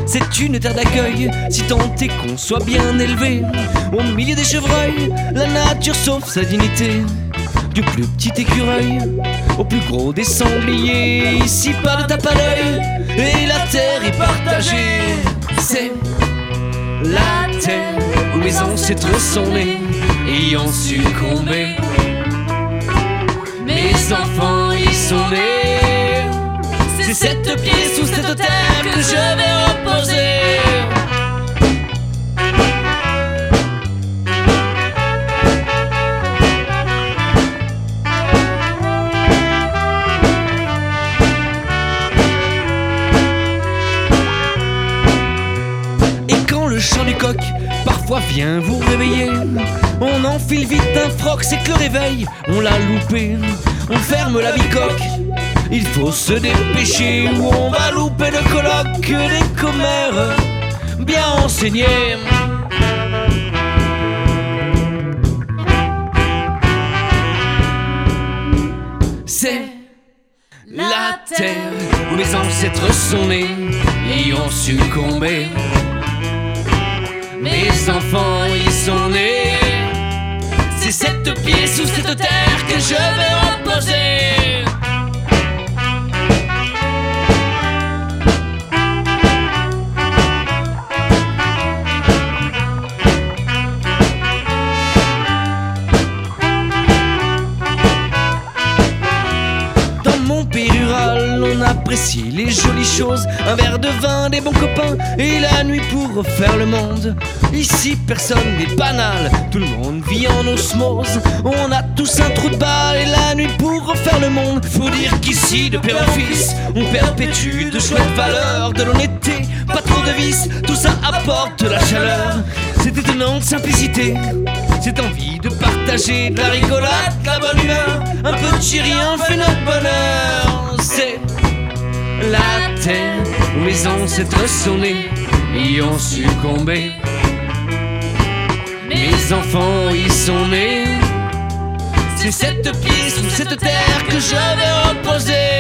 c'est une terre d'accueil, si tant est qu'on soit bien élevé. Au milieu des chevreuils, la nature sauve sa dignité. Du plus petit écureuil au plus gros des sangliers, ici pas de tape à l'œil, et la terre est partagée. C'est la terre où mes ancêtres sont nés et y ont succombé. Mes enfants y sont nés. C'est 7 pieds sous cette terre que je vais reposer. Et quand le chant du coq parfois vient vous réveiller, on enfile vite un froc, c'est que le réveil, on l'a loupé. On ferme la bicoque, il faut se dépêcher, ou on va louper le colloque des commères bien renseignés. C'est la terre où mes ancêtres sont nés et y ont succombé. Mes enfants y sont nés. C'est 7 pieds sous cette terre que je vais reposer. Dans mon pays rural, on apprécie les jolies choses, un verre de vin, des bons copains et la nuit pour refaire le monde. Ici personne n'est banal, tout le monde vit en osmose. On a tous un trou de balle et la nuit pour refaire le monde. Faut dire qu'ici de père en fils, on perpétue de chouettes valeurs, de l'honnêteté, pas trop de vices, tout ça apporte de la chaleur. Cette étonnante simplicité, cette envie de partager, de la rigolade, de la bonne humeur, un peu de chirien fait notre bonheur. C'est la terre où mes ancêtres sont nés et y ont succombé. Mes enfants y sont nés. C'est 7 pieds sous cette terre que je vais reposer.